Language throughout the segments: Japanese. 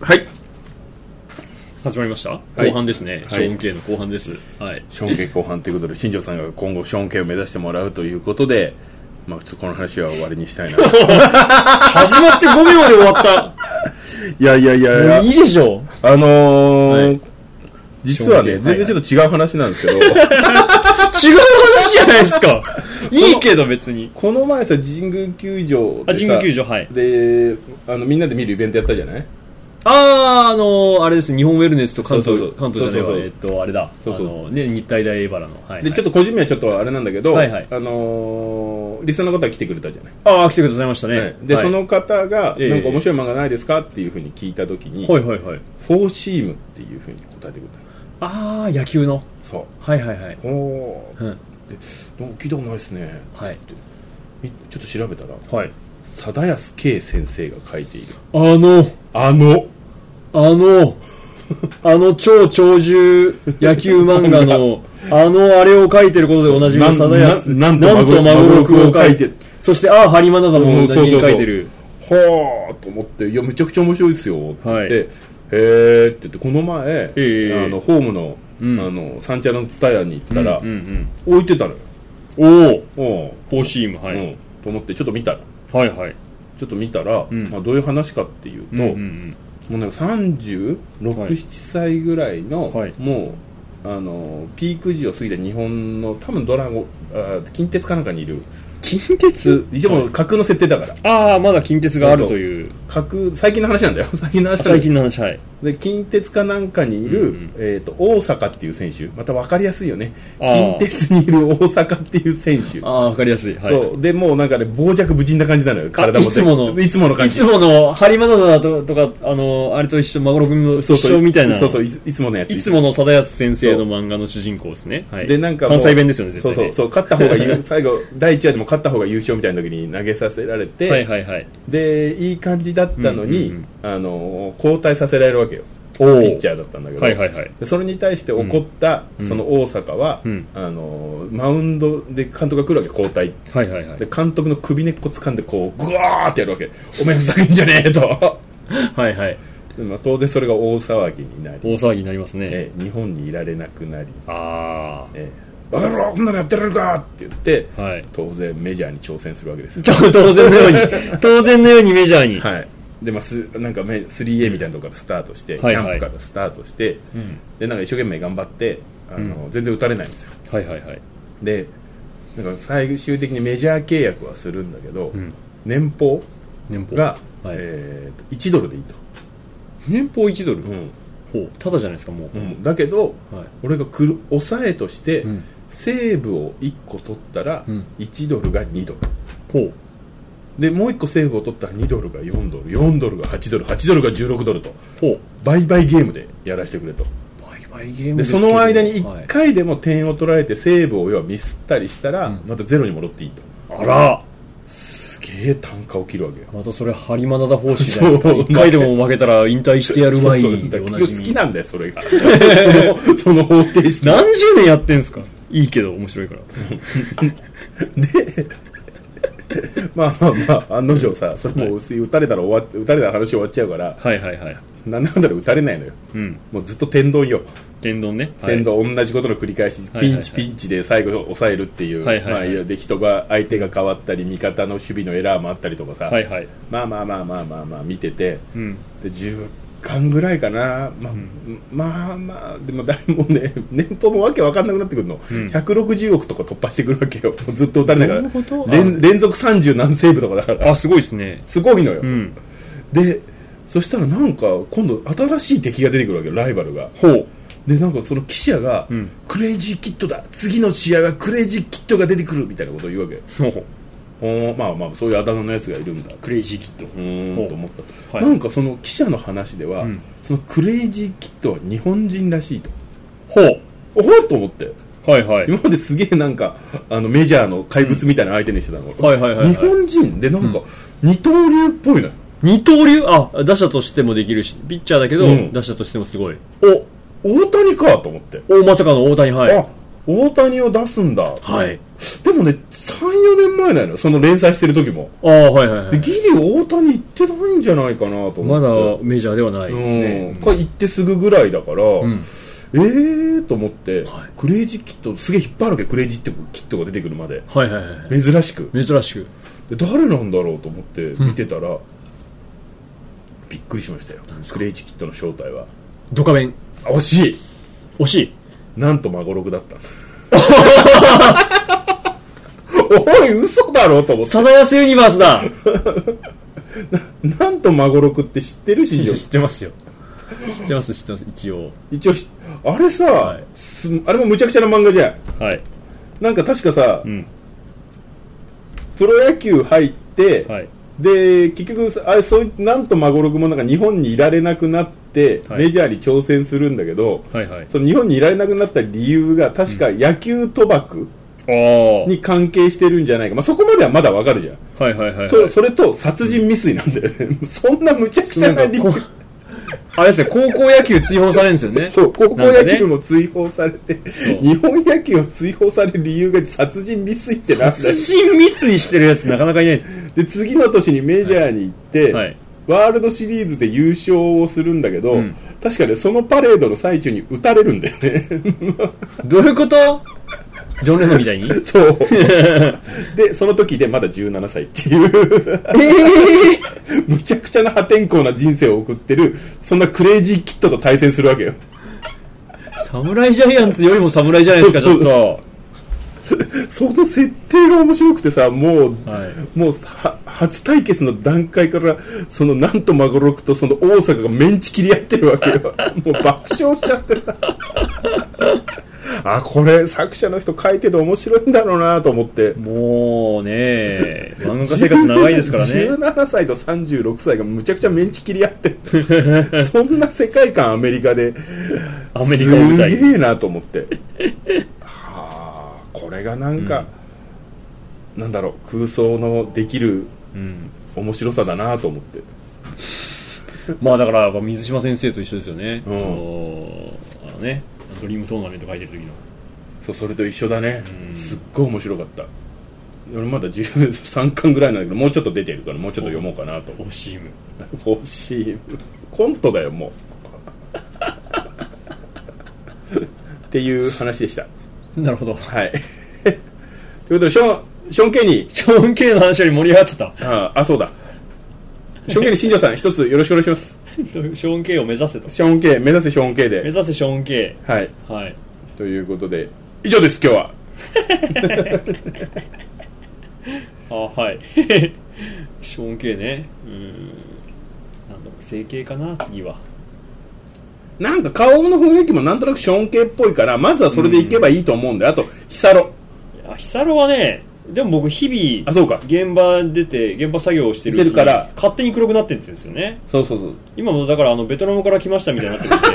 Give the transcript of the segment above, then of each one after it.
はい。 始まりました、 はい、 後半ですね、 はい、 ショーン K の後半です、はい、 ショーン K 後半ということで新庄さんが今後ショーン K を目指してもらうということで、まあ、ちょっとこの話は終わりにしたいな始まって5秒で終わったいやいやいやいや、 もういいでしょはい、実はね、全然ちょっと違う話なんですけど違う話じゃないですかいいけど別にこの前さ、神宮球場でさ、 神宮球場、はい、 でみんなで見るイベントやったじゃない。 あれですね、日本ウェルネスと関東じゃないわ、あれだ、ね、日体大バラの、はいはい、 でちょっと個人名はちょっとあれなんだけど、 はいはい、 リスナーの方が来てくれたじゃない。 来てくださいましたね、はい、 で、その方が、なんか面白い漫画ないですかっていうふうに聞いたときに、 はいはいはい、 フォーシームっていうふうに答えてくれた。 野球の、 そう、 はいはいはい、 で聞いたことないですね、はい、ちょっと調べたら、はい、貞安圭先生が書いている超長寿野球漫画のあれを書いてることでおなじみの貞安、なんとマグロクを書いて、そしてハリマナダも何人書いてる、 はぁと思って、いやめちゃくちゃ面白いですよって言って、へーって言って、この前、ホームの、三茶のツタヤに行ったら、置いてたのよ。フォーシーム、はい、と思ってちょっと見たら、はいはい、ちょっと見たら、まあ、どういう話かっていうと、もうなんか36、7歳ぐらいの、もうピーク時を過ぎた日本の多分近鉄かなんかにいる、 近鉄一応架空の設定だから、 まだ近鉄があるという架空、最近の話なんだよ最近の話、はい、で近鉄かなんかにいる、大阪っていう選手、また分かりやすいよね、近鉄にいる大阪っていう選手、 分かりやすい、はい、 そうで、もうなんかね、傍若無人な感じなのよ、体もいつもの感じ、いつものハリマナダとかあれと一緒、マグロ君の一緒みたいな、 そういつものやつ、 いつもの貞康先生の漫画の主人公ですね、はい、 でなんか関西弁ですよね、絶対ね、 そう勝った方が最後第1話でも勝った方が優勝みたいな時に投げさせられて、はいはいはい、でいい感じだったのに、交代させられるわけよ、ピッチャーだったんだけど、はいはいはい、でそれに対して怒った、その大阪は、マウンドで監督が来るわけ、交代、はいはいはい、で監督の首根っこ掴んでこうグワーってやるわけ、お前ふざけんじゃねえとはいはい、まあ、当然それが大騒ぎになりますね、日本にいられなくなり、バカ野郎こんなのやってられるかって言って、はい、当然メジャーに挑戦するわけですよ当然のようにメジャーに、はい、でまあ、なんか 3A みたいなところからスタートして、キャンプからスタートして、でなんか一生懸命頑張って全然打たれないんですよ、はいはいはい、でなんか最終的にメジャー契約はするんだけど、年俸が、1ドルでいいと、 年俸1ドル、ただじゃないですかもう、 だけど、俺が抑えとして、セーブを1個取ったら、1ドルが2ドル、でもう1個セーブを取ったら2ドルが4ドル、4ドルが8ドル、8ドルが16ドルと、売買ゲームでやらせてくれと、売買ゲームでその間に1回でも点を取られてセーブを要はミスったりしたら、またゼロに戻っていいと、 あらすげえ単価を切るわけよ、 またそれハリマナダ方式じゃないですか1回でも負けたら引退してやる前にでおなじみ、 好きなんだよそれがその方程式何十年やってんすか、いいけど面白いからでまあ案の定さ、それもう打たれたら話終わっちゃうから、はいはいはい、なんだかんだら打たれないのよ、もうずっと天丼よ、天丼ね、天丼、同じことの繰り返し、ピンチで最後抑えるっていう、で人が相手が変わったり味方の守備のエラーもあったりとかさ、まあ見てて、で10巻ぐらいかな、まあでも誰もね、年俸もわけわかんなくなってくるの、160億とか突破してくるわけよ、ずっと打たれながら、連続30何セーブとかだから、 すごいですね、 すごいのよ、でそしたらなんか今度新しい敵が出てくるわけよ、ライバルが。でなんかその記者が、クレイジーキッドだ、次の試合はクレイジーキッドが出てくるみたいなことを言うわけよ。まあそういうあだ名のやつがいるんだ、クレイジーキッドと思った、なんかその記者の話では、そのクレイジーキッドは日本人らしいと、と思って、今まですげえなんかメジャーの怪物みたいな相手にしてたの、日本人でなんか二刀流っぽいのよ、二刀流、打者としてもできるし、ピッチャーだけど、打者としてもすごい、大谷かと思って、まさかの大谷、大谷を出すんだ、 でもね、3、4年前なのよ、その連載してる時も。 ああ、はいはいはい。 ギリ大谷行ってないんじゃないかなと思って。 まだメジャーではないですね。 行ってすぐぐらいだから、と思って、クレイジーキット、すげえ引っ張るわけ、クレイジーキットが出てくるまで。 はいはいはい。 珍しく。 で、 誰なんだろうと思って見てたら、びっくりしましたよ。クレイジーキットの正体は。 ドカベン。 惜しい。なんとマゴロクだった。おい、嘘だろと思って。 サダヤスユニバースだ。 なんとマゴロクって知ってるし。 知ってますよ。知ってます、一応あれさ、あれもむちゃくちゃな漫画じゃん。 はい。 なんか確かさ、プロ野球入って、で、結局、なんとマゴロクもなんか日本にいられなくなって、メジャーに挑戦するんだけど、その日本にいられなくなった理由が確か野球賭博に関係してるんじゃないか。そこまではまだわかるじゃん。それと殺人未遂なんだよね。そんなむちゃくちゃな理由。 あれですね、高校野球追放されるんですよね。 そう、高校野球も追放されて、日本野球を追放される理由が殺人未遂ってなんだよ。 殺人未遂してるやつなかなかいないです。 で、次の年にメジャーに行って、ワールドシリーズで優勝をするんだけど、確かにそのパレードの最中に撃たれるんだよね。 どういうこと？ジョン・レノンみたいに？ そう。で、その時でまだ17歳っていう。むちゃくちゃな破天荒な人生を送ってる、そんなクレイジーキッドと対戦するわけよ。 サムライジャイアンツよりも侍じゃないですか、ちょっと。 その設定が面白くてさ、もう初対決の段階からそのなんとマゴロクとその大阪がメンチ切り合ってるわけよ。もう爆笑しちゃってさ。これ作者の人書いてて面白いんだろうなと思って。 もうね、漫画家生活長いですからね。 17歳と36歳がむちゃくちゃメンチ切り合ってそんな世界観アメリカで、すげえなと思って。これがなんか、なんだろう、空想のできる面白さだなと思って。 まあだから水島先生と一緒ですよね。ね、ドリームトーナメント書いてる時の。 そう、それと一緒だね。すっごい面白かった。俺まだ13巻ぐらいなんだけど、もうちょっと出てるから、もうちょっと読もうかなと。 フォーシーム。 フォーシーム。コントだよ、もう。っていう話でした。 なるほど。 はい。ということで、ショーン・ケイの話より盛り上がっちゃった。 そうだ。ショーン・ケイに新庄さん、一つよろしくお願いします。 ショーン・ケイを目指せと。 ショーン・ケイ、目指せショーン・ケイで。 目指せショーン・ケイ。 はい。 はい。 ということで、以上です、今日は。 はい。ショーン・ケイね。なんだろう、整形かな、次は。 なんか顔の雰囲気もなんとなくショーン系っぽいから、まずはそれでいけばいいと思うんで、あとヒサロ。 ヒサロはね、でも僕日々 そうか、 現場出て現場作業をしてるうちにから勝手に黒くなってるんですよね。 そう今もだからベトナムから来ましたみたいになってるん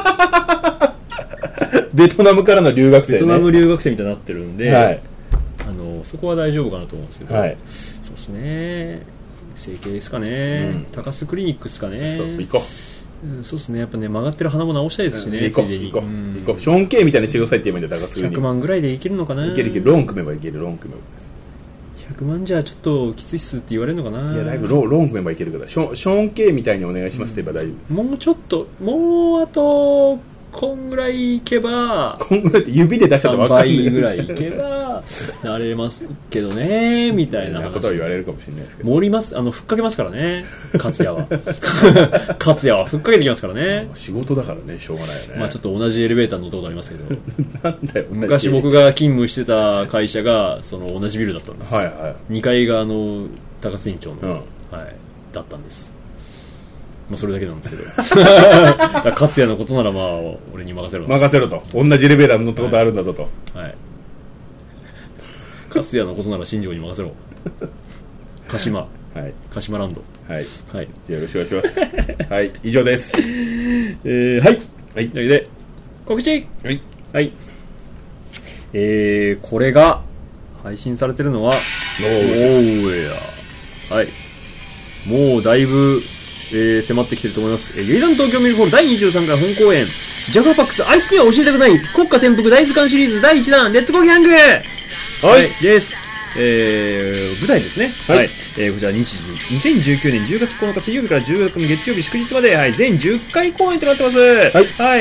でベトナムからの留学生、ね、 ベトナム留学生みたいになってるんで、 はい、 そこは大丈夫かなと思うんですけど、 はい、 そうですね、整形ですかね、高須クリニックですかね。 そう、行こう。 そうですね、やっぱね、曲がってる鼻も直したいですしね。 行こう。ショーン・ケイみたいにしてくださいって言えばいいんだよ、高須に。 100万ぐらいでいけるのかな。 いける。ローン組めばいける、ローン組めば。 100万じゃちょっときついっすって言われるのかな。 いや、だいぶローン組めばいけるから、ショーン・ケイみたいにお願いしますって言えば大丈夫。 もうちょっと、もうあと、こんぐらいいけば、 こんぐらいって指で出しちゃったら分かんない。 3倍ぐらいいけば、なれますけどね、みたいなことは言われるかもしれないですけど。 盛ります、ふっかけますからね、勝也は。勝也はふっかけてきますからね。 仕事だからね、しょうがないよね。 まあちょっと同じエレベーターに乗ったことありますけど。 なんだよ、 昔僕が勤務してた会社が、同じビルだったんです。 はいはい。 2階が高須院長の、はい、だったんです。まあそれだけなんですけど。勝也のことならまあ俺に任せろと。 同じエレベーターに乗ったことあるんだぞと。 はい。勝也のことなら新庄に任せろ。鹿島。 はい。 鹿島ランド。 はい。 はい。 よろしくお願いします。はい。以上です。 はい。はい。というわけで、告知。 はい。 はい。これが配信されてるのは、はい。もうだいぶ、迫ってきてると思います。劇団東京ミルクホール第23回本公演、ジャガーパックスアイスには教えたくない国家転覆大図鑑シリーズ第1弾、レッツゴーギャングはい。です。舞台ですね。はい。こちら日時、2019年10月9日水曜日から10月の月曜日祝日まで、はい、全10回公演となってます。はい。はい。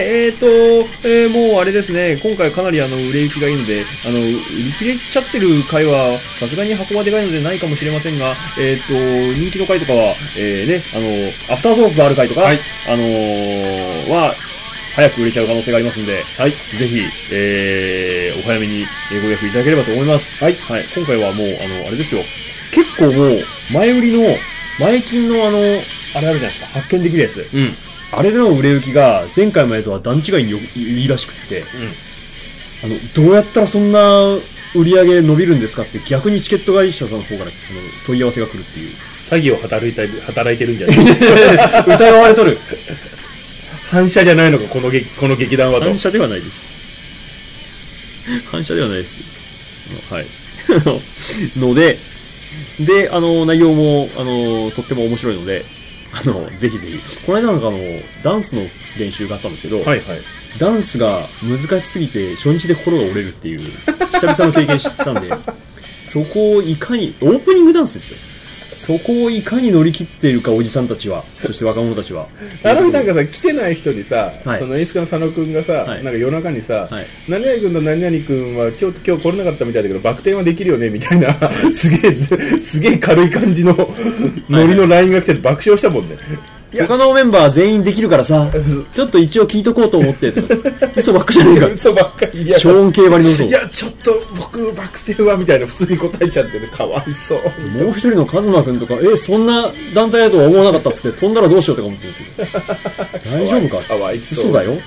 もうあれですね、今回かなり売れ行きがいいので、売り切れちゃってる回は、さすがに箱がでかいのでないかもしれませんが、人気の回とかは、ね、アフタートークがある回とか、はい、は、早く売れちゃう可能性がありますので、はい、ぜひ、お早めにご予約いただければと思います。はい。はい。今回はもう、あれですよ。結構もう、前売りの、前金のあれあるじゃないですか。発見できるやつ。うん。あれでの売れ行きが、前回までとは段違いにいいらしくって、うん。どうやったらそんな売り上げ伸びるんですかって逆にチケット会社さんの方から問い合わせが来るっていう。 詐欺を働いてるんじゃないですか。 疑われとる。 反射じゃないのか、この劇団はと。 反射ではないです。反射ではないです。はい。ので、内容も、とっても面白いので、ぜひぜひ。この間なんかダンスの練習があったんですけど、はいはい。ダンスが難しすぎて、初日で心が折れるっていう、久々の経験したんで、そこをいかに、オープニングダンスですよ。そこをいかに乗り切っているか、おじさんたちは、そして若者たちは。 なんかさ、来てない人にさ、はい、その演出家の佐野くんがさ、はい、なんか夜中にさ、はい、何々くんと何々くんはちょっと今日来れなかったみたいだけど、バク転はできるよねみたいな、すげえ軽い感じのノリの LINE が来て爆笑したもんね。 他のメンバー全員できるからさ、ちょっと一応聞いとこうと思って、嘘ばっかじゃねえか。 嘘ばっかり。 ショーン系割りの嘘。 いや、ちょっと僕、バク転はみたいな普通に答えちゃってね、かわいそう。 もう一人のカズマくんとか、そんな団体だとは思わなかったっつって、飛んだらどうしようとか思ってるんですよ。大丈夫かかわいそう。 嘘だよって。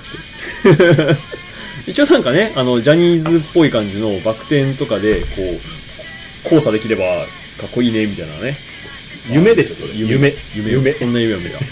一応なんかね、ジャニーズっぽい感じのバク転とかで、こう、交差できればかっこいいね、みたいなね。 夢でしょ、それ。夢。 そんな夢は無理だ。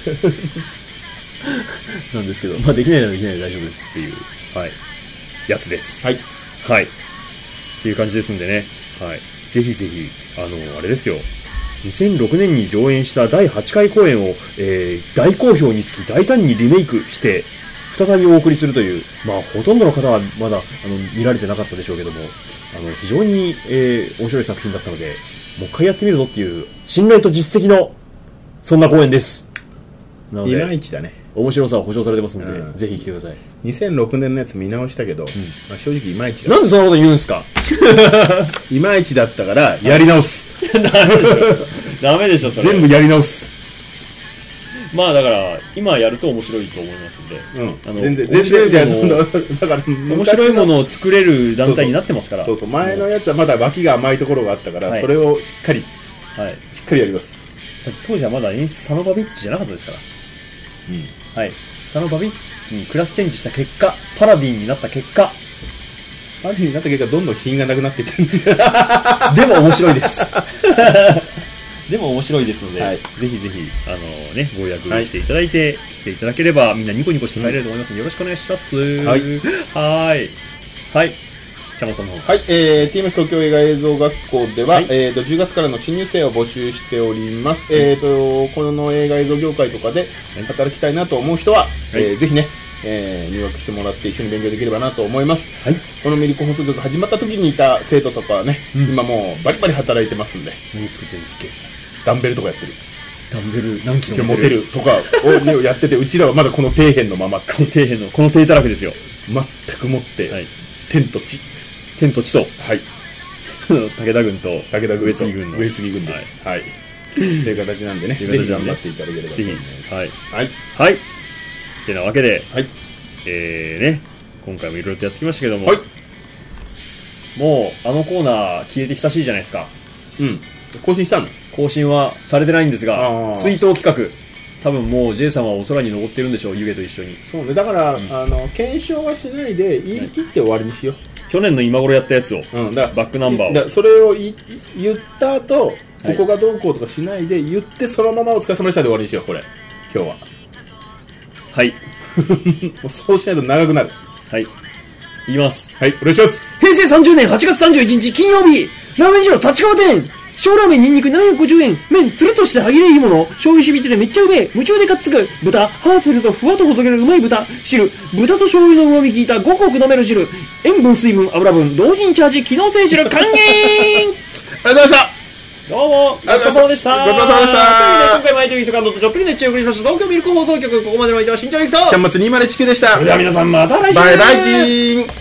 なんですけど、まあできないならできないで大丈夫ですっていう、はい、やつです。はい。はい。っていう感じですんでね。はい。ぜひぜひ、あれですよ。2006年に上演した第8回公演を、大好評につき大胆にリメイクして、再びお送りするという、まあほとんどの方はまだ、見られてなかったでしょうけども、非常に、面白い作品だったので、もう一回やってみるぞっていう信頼と実績のそんな公演です。 なのでいまいちだね。 面白さは保証されてますので、ぜひ来てください。 2006年のやつ見直したけど、まあ、正直いまいちだ。 なんでそんなこと言うんすか。 いまいちだったからやり直す。 ダメでしょそれ。 全部やり直す。 まあだから今やると面白いと思いますんで、 全然だから面白いものを作れる団体になってますから。 そう前のやつはまだ脇が甘いところがあったから、それをしっかりやります。 だって当時はまだ演出佐野バビッチじゃなかったですから。はい。佐野バビッチにクラスチェンジした結果、パラディンになった結果、 どんどん品がなくなっていってる。 でも面白いです。でも面白いですので、はい、ぜひぜひ、ご予約していただいて、来ていただければ、みんなニコニコして帰れると思いますので、よろしくお願いします。はい。はい。はい。チャモさんの方。はい。 TMS 東京映画映像学校では、10月からの新入生を募集しております。この映画映像業界とかで働きたいなと思う人は、ぜひね、入学してもらって一緒に勉強できればなと思います。はい。このミリコ放送局始まった時にいた生徒とかはね、今もうバリバリ働いてますんで。 何作ってるんですっけ？ ダンベルとかやってる。 ダンベル何キロ持てるとかをやってて、うちらはまだこの底辺のまま。 この底辺の、この底たらけですよ。 全く持って、はい、天と地と、 はい。 武田軍と上杉軍の。 上杉軍です。はい。という形なんでね、ぜひ頑張っていただければと思います。 はい。はい。はい。ってなわけで、はい。ね、今回もいろいろとやってきましたけども、はい。もう、コーナー消えて久しいじゃないですか。 うん。更新したの？ 更新はされてないんですが、追悼企画。多分もう J さんはお空に登ってるんでしょう、湯気と一緒に。 そうね。だから、検証はしないで言い切って終わりにしよう。 去年の今頃やったやつを、バックナンバーを。 それを言った後、ここがどうこうとかしないで言って、そのままお疲れ様でしたで終わりにしよう、これ。今日は。 はい。 もうそうしないと長くなる。 はい。いきます。 はい、お願いします。 平成30年8月31日金曜日、ラーメン二郎立川店、 小ラーメンニンニク750円。麺つるっとして歯切れいいもの。醤油しびててめっちゃうめえ。夢中でかっつく。豚、歯するとふわっとほどけるうまい豚。汁、豚と醤油の旨味効いたごくごく飲める汁。塩分、水分、油分、同時にチャージ、機能性汁、還元。 ありがとうございました。 どうも、ごちそうさまでした。 ごちそうさまでした。 今回も相手人感動とちょっぴり熱中を送りました東京ミルク放送局、ここまでの相手は新庄由紀と。 キャンマツ201でした。 それでは皆さんまた来週。 バイバイキーン。